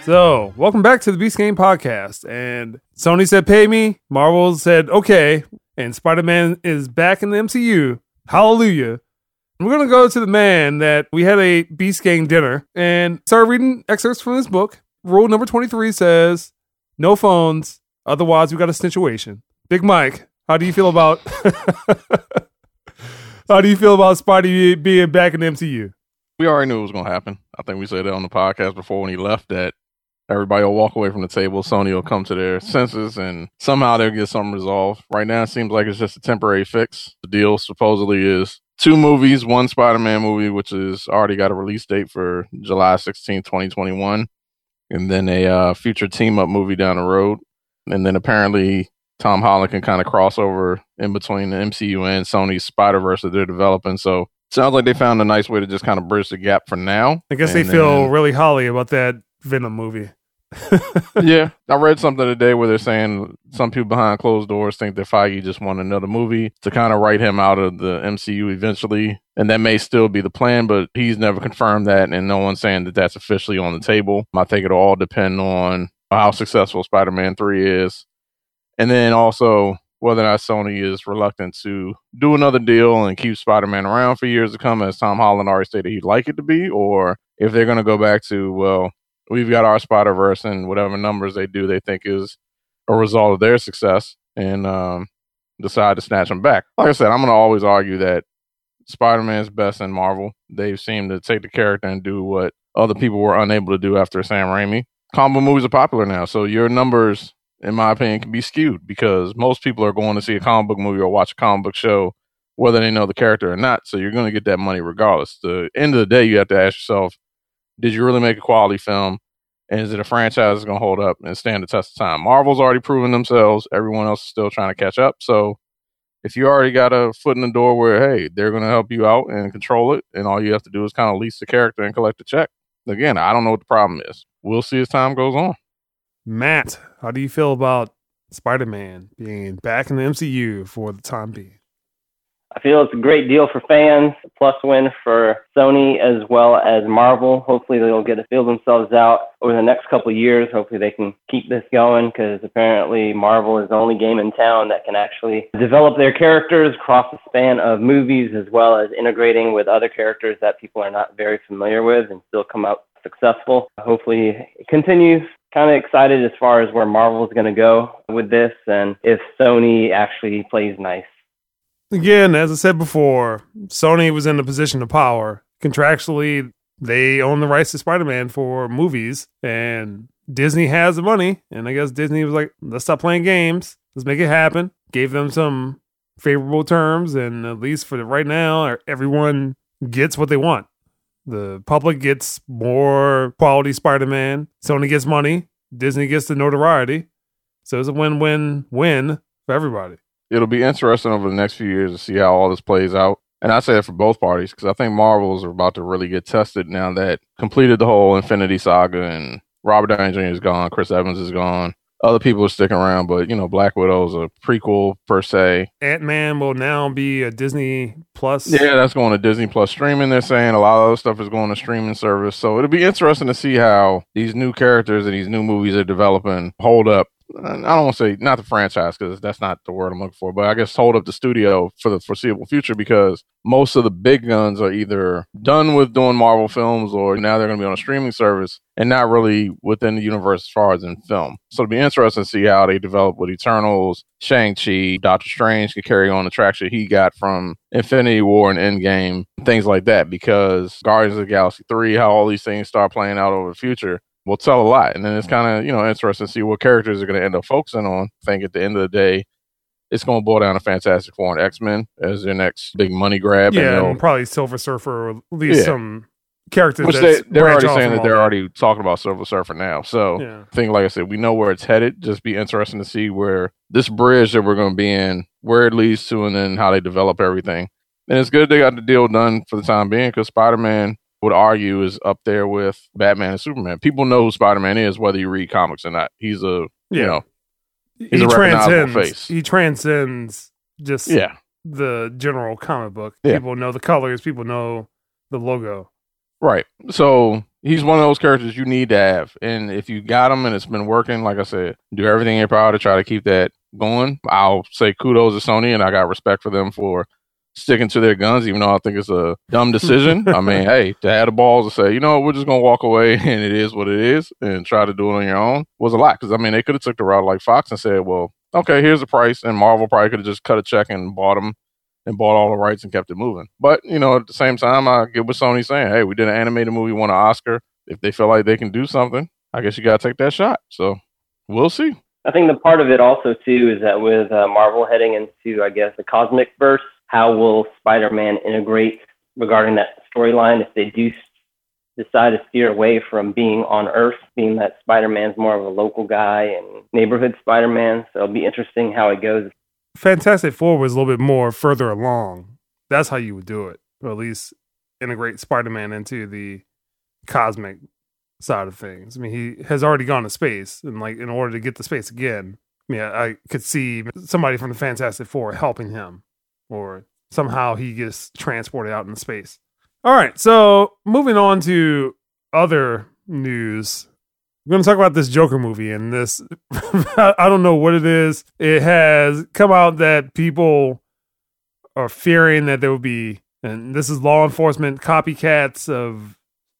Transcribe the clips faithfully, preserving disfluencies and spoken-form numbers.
So, welcome back to the Beast Game Podcast. And Sony said, pay me. Marvel said, okay. And Spider-Man is back in the M C U. Hallelujah. And we're going to go to the man that we had a Beast Gang dinner and started reading excerpts from this book. Rule number twenty-three says, no phones. Otherwise, we got a situation. Big Mike, how do you feel about how do you feel about Spidey being back in the M C U? We already knew it was going to happen. I think we said that on the podcast before when he left that everybody will walk away from the table. Sony will come to their senses and somehow they'll get something resolved. Right now, it seems like it's just a temporary fix. The deal supposedly is two movies, one Spider-Man movie, which has already got a release date for July sixteenth, twenty twenty-one. And then a uh, future team-up movie down the road. And then apparently Tom Holland can kind of cross over in between the M C U and Sony's Spider-Verse that they're developing. So sounds like they found a nice way to just kind of bridge the gap for now. I guess and they feel then, really holly about that Venom movie. Yeah, I read something today where they're saying some people behind closed doors think that Feige just wanted another movie to kind of write him out of the M C U eventually. And that may still be the plan, but he's never confirmed that. And no one's saying that that's officially on the table. I think it'll all depend on how successful Spider-Man three is. And then also whether or not Sony is reluctant to do another deal and keep Spider-Man around for years to come, as Tom Holland already stated he'd like it to be, or if they're going to go back to, well, we've got our Spider-Verse and whatever numbers they do they think is a result of their success and um, decide to snatch them back. Like I said, I'm going to always argue that Spider-Man's best in Marvel. They've seemed to take the character and do what other people were unable to do after Sam Raimi. Comic book movies are popular now, so your numbers, in my opinion, can be skewed because most people are going to see a comic book movie or watch a comic book show whether they know the character or not, so you're going to get that money regardless. The end of the day, you have to ask yourself, did you really make a quality film? And is it a franchise that's going to hold up and stand the test of time? Marvel's already proven themselves. Everyone else is still trying to catch up. So if you already got a foot in the door where, hey, they're going to help you out and control it, and all you have to do is kind of lease the character and collect the check. Again, I don't know what the problem is. We'll see as time goes on. Matt, how do you feel about Spider-Man being back in the M C U for the time being? I feel it's a great deal for fans, a plus win for Sony as well as Marvel. Hopefully they'll get to feel themselves out over the next couple of years. Hopefully they can keep this going because apparently Marvel is the only game in town that can actually develop their characters across the span of movies as well as integrating with other characters that people are not very familiar with and still come out successful. Hopefully it continues. Kind of excited as far as where Marvel is going to go with this and if Sony actually plays nice. Again, as I said before, Sony was in a position of power. Contractually, they own the rights to Spider-Man for movies, and Disney has the money. And I guess Disney was like, let's stop playing games. Let's make it happen. Gave them some favorable terms, and at least for the right now, everyone gets what they want. The public gets more quality Spider-Man. Sony gets money. Disney gets the notoriety. So it's a win-win-win for everybody. It'll be interesting over the next few years to see how all this plays out. And I say that for both parties because I think Marvels are about to really get tested now that completed the whole Infinity Saga and Robert Downey Junior is gone, Chris Evans is gone. Other people are sticking around, but, you know, Black Widow's a prequel per se. Ant-Man will now be a Disney Plus. Yeah, that's going to Disney Plus streaming, they're saying. A lot of other stuff is going to streaming service. So it'll be interesting to see how these new characters and these new movies are developing hold up. I don't want to say not the franchise because that's not the word I'm looking for, but I guess hold up the studio for the foreseeable future because most of the big guns are either done with doing Marvel films or now they're going to be on a streaming service and not really within the universe as far as in film. So it'll be interesting to see how they develop with Eternals, Shang-Chi, Doctor Strange can carry on the traction he got from Infinity War and Endgame, things like that because Guardians of the Galaxy three, how all these things start playing out over the future will tell a lot. And then it's kind of, you know, interesting to see what characters are going to end up focusing on. I think at the end of the day, it's going to boil down to Fantastic Four and X-Men as their next big money grab. Yeah, and and probably Silver Surfer or at least yeah. some characters Which that's they, they're branch already off saying from that all they're already talking about Silver Surfer now. So Yeah. I think, like I said, we know where it's headed. Just be interesting to see where this bridge that we're going to be in, where it leads to, and then how they develop everything. And it's good they got the deal done for the time being because Spider-Man, would argue, is up there with Batman and Superman. People know who Spider-Man is, whether you read comics or not. He's a, Yeah. you know, he's he a recognizable transcends, face. He transcends just Yeah. the general comic book. Yeah. People know the colors. People know the logo. Right. So he's one of those characters you need to have. And if you got him and it's been working, like I said, do everything in your power to try to keep that going. I'll say kudos to Sony, and I got respect for them for sticking to their guns, even though I think it's a dumb decision. I mean, hey, to have the balls to say, you know, we're just going to walk away and it is what it is and try to do it on your own was a lot. Because, I mean, they could have took the route like Fox and said, well, okay, here's the price. And Marvel probably could have just cut a check and bought them and bought all the rights and kept it moving. But, you know, at the same time, I get what Sony's saying. Hey, we did an animated movie, won an Oscar. If they feel like they can do something, I guess you got to take that shot. So we'll see. I think the part of it also, too, is that with uh, Marvel heading into, I guess, the cosmic verse, how will Spider-Man integrate regarding that storyline if they do decide to steer away from being on Earth, being that Spider-Man's more of a local guy and neighborhood Spider-Man. So it'll be interesting how it goes. Fantastic Four was a little bit more further along. That's how you would do it, or at least integrate Spider-Man into the cosmic side of things. I mean, he has already gone to space, and like in order to get to space again, I mean, I could see somebody from the Fantastic Four helping him, or somehow he gets transported out into space. All right, so moving on to other news. We're going to talk about this Joker movie, and this, I don't know what it is. It has come out that people are fearing that there will be, and this is law enforcement copycats of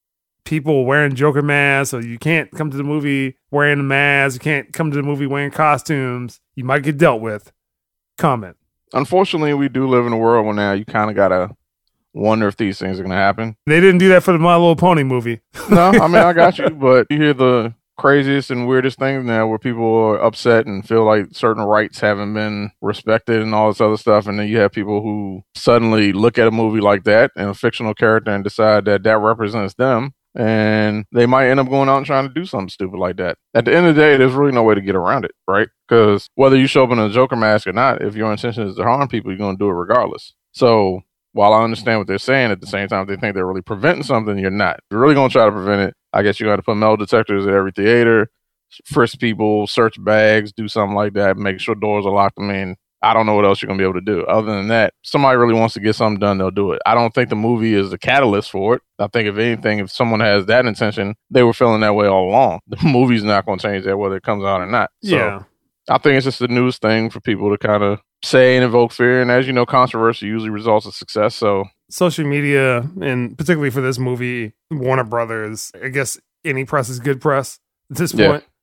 people wearing Joker masks, so you can't come to the movie wearing a mask, you can't come to the movie wearing costumes. You might get dealt with. Comment. Unfortunately, we do live in a world where now you kind of got to wonder if these things are going to happen. They didn't do that for the My Little Pony movie. No, I mean, I got you, but you hear the craziest and weirdest things now where people are upset and feel like certain rights haven't been respected and all this other stuff. And then you have people who suddenly look at a movie like that and a fictional character and decide that that represents them. And they might end up going out and trying to do something stupid like that. At the end of the day, there's really no way to get around it, right? Because whether you show up in a Joker mask or not, if your intention is to harm people, you're going to do it regardless. So while I understand what they're saying, at the same time, if they think they're really preventing something, you're not. If you're really going to try to prevent it, I guess you're going to put metal detectors at every theater, frisk people, search bags, do something like that, make sure doors are locked. I mean, I don't know what else you're going to be able to do. Other than that, somebody really wants to get something done, they'll do it. I don't think the movie is the catalyst for it. I think, if anything, if someone has that intention, they were feeling that way all along. The movie's not going to change that whether it comes out or not. So Yeah. I think it's just a news thing for people to kind of say and evoke fear. And as you know, controversy usually results in success. So social media, and particularly for this movie, Warner Brothers, I guess any press is good press at this point. Yeah.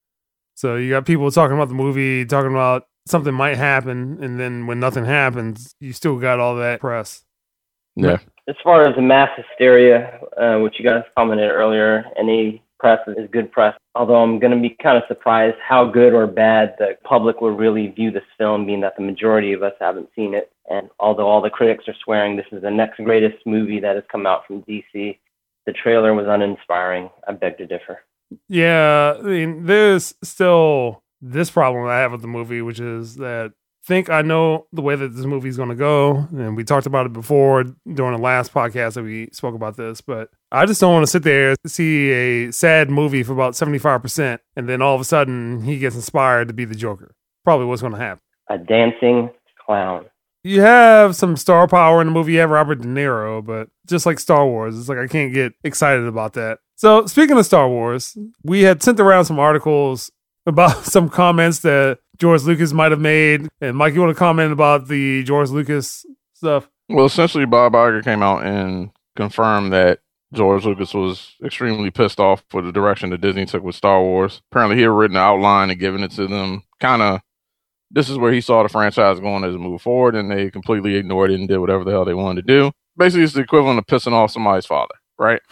So you got people talking about the movie, talking about something might happen, and then when nothing happens, you still got all that press. Yeah. As far as the mass hysteria, uh, which you guys commented earlier, any press is good press. Although I'm going to be kind of surprised how good or bad the public will really view this film, being that the majority of us haven't seen it. And although all the critics are swearing this is the next greatest movie that has come out from D C, the trailer was uninspiring. I beg to differ. Yeah, I mean, there's still this problem I have with the movie, which is that I think I know the way that this movie is going to go, and we talked about it before during the last podcast that we spoke about this, but I just don't want to sit there and see a sad movie for about seventy-five percent, and then all of a sudden he gets inspired to be the Joker. Probably what's going to happen. A dancing clown. You have some star power in the movie. You have Robert De Niro, but just like Star Wars, it's like I can't get excited about that. So speaking of Star Wars, we had sent around some articles about some comments that George Lucas might have made. And Mike, you want to comment about the George Lucas stuff? Well, essentially, Bob Iger came out and confirmed that George Lucas was extremely pissed off for the direction that Disney took with Star Wars. Apparently, he had written an outline and given it to them. Kind of, this is where he saw the franchise going as it moved forward, and they completely ignored it and did whatever the hell they wanted to do. Basically, it's the equivalent of pissing off somebody's father, right?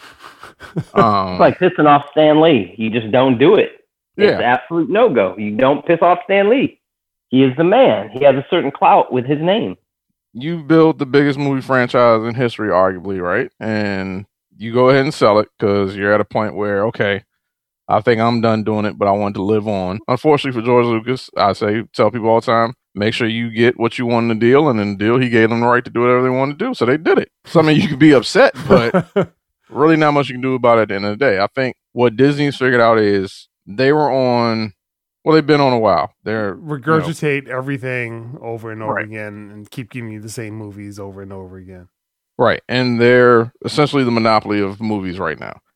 um, It's like pissing off Stan Lee. You just don't do it. It's Yeah. an absolute no-go. You don't piss off Stan Lee. He is the man. He has a certain clout with his name. You built the biggest movie franchise in history, arguably, right? And you go ahead and sell it because you're at a point where, okay, I think I'm done doing it, but I want to live on. Unfortunately for George Lucas, I say, tell people all the time, make sure you get what you want in the deal. And in the deal, he gave them the right to do whatever they wanted to do. So they did it. So, I mean, you could be upset, but really not much you can do about it at the end of the day. I think what Disney's figured out is they were on, well, they've been on a while. They're Regurgitate you know, everything over and over right. again and keep giving you the same movies over and over again. Right. And they're essentially the monopoly of movies right now.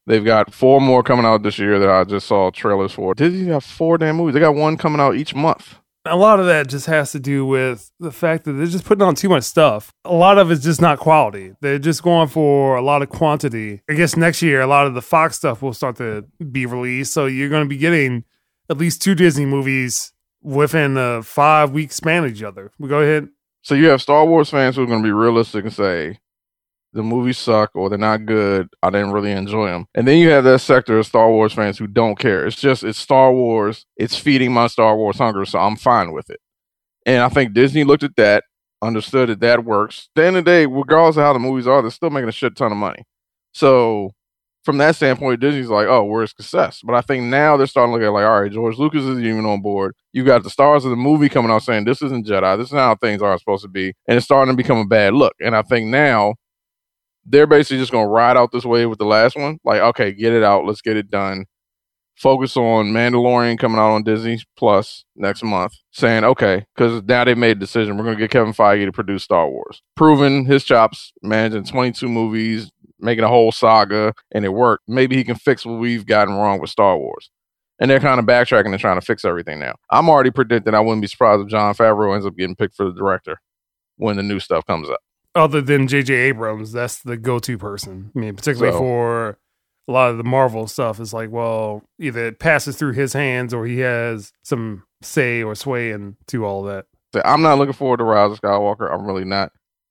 They've got four more coming out this year that I just saw trailers for. Disney have four damn movies. They got one coming out each month. A lot of that just has to do with the fact that they're just putting on too much stuff. A lot of it's just not quality. They're just going for a lot of quantity. I guess next year, a lot of the Fox stuff will start to be released. So you're going to be getting at least two Disney movies within a five-week span of each other. We go ahead. So you have Star Wars fans who are going to be realistic and say, the movies suck or they're not good. I didn't really enjoy them. And then you have that sector of Star Wars fans who don't care. It's just, it's Star Wars. It's feeding my Star Wars hunger, so I'm fine with it. And I think Disney looked at that, understood that that works. At the end of the day, regardless of how the movies are, they're still making a shit ton of money. So from that standpoint, Disney's like, oh, we're a success. But I think now they're starting to look at like, all right, George Lucas isn't even on board. You got the stars of the movie coming out saying this isn't Jedi. This is not how things are supposed to be. And it's starting to become a bad look. And I think now they're basically just going to ride out this wave with the last one. Like, okay, get it out. Let's get it done. Focus on Mandalorian coming out on Disney Plus next month. Saying, okay, because now they made a decision. We're going to get Kevin Feige to produce Star Wars. Proving his chops, managing twenty-two movies, making a whole saga, and it worked. Maybe he can fix what we've gotten wrong with Star Wars. And they're kind of backtracking and trying to fix everything now. I'm already predicting I wouldn't be surprised if Jon Favreau ends up getting picked for the director when the new stuff comes up. Other than J J Abrams, that's the go-to person. I mean, particularly so, for a lot of the Marvel stuff, it's like, well, either it passes through his hands or he has some say or sway into all that. I'm not looking forward to Rise of Skywalker. I'm really not.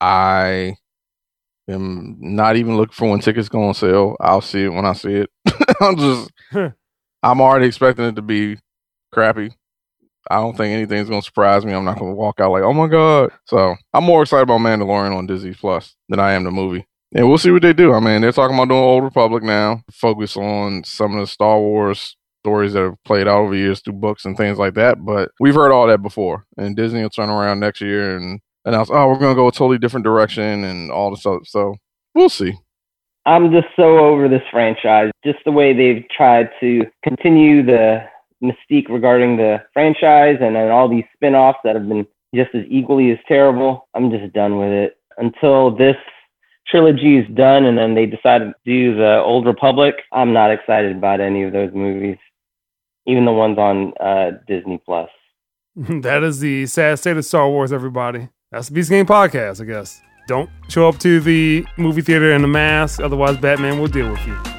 I am not even looking for when tickets go on sale. I'll see it when I see it. I'm just, I'm already expecting it to be crappy. I don't think anything's going to surprise me. I'm not going to walk out like, oh my God. So I'm more excited about Mandalorian on Disney Plus than I am the movie. And we'll see what they do. I mean, they're talking about doing Old Republic now, focus on some of the Star Wars stories that have played out over years through books and things like that. But we've heard all that before. And Disney will turn around next year and announce, oh, we're going to go a totally different direction and all this stuff. So we'll see. I'm just so over this franchise. Just the way they've tried to continue the mystique regarding the franchise and then all these spin-offs that have been just as equally as terrible. I'm just done with it. Until this trilogy is done and then they decide to do the Old Republic, I'm not excited about any of those movies, even the ones on uh, Disney Plus. That is the sad state of Star Wars, everybody. That's the Beast Game Podcast, I guess. Don't show up to the movie theater in a mask, otherwise Batman will deal with you.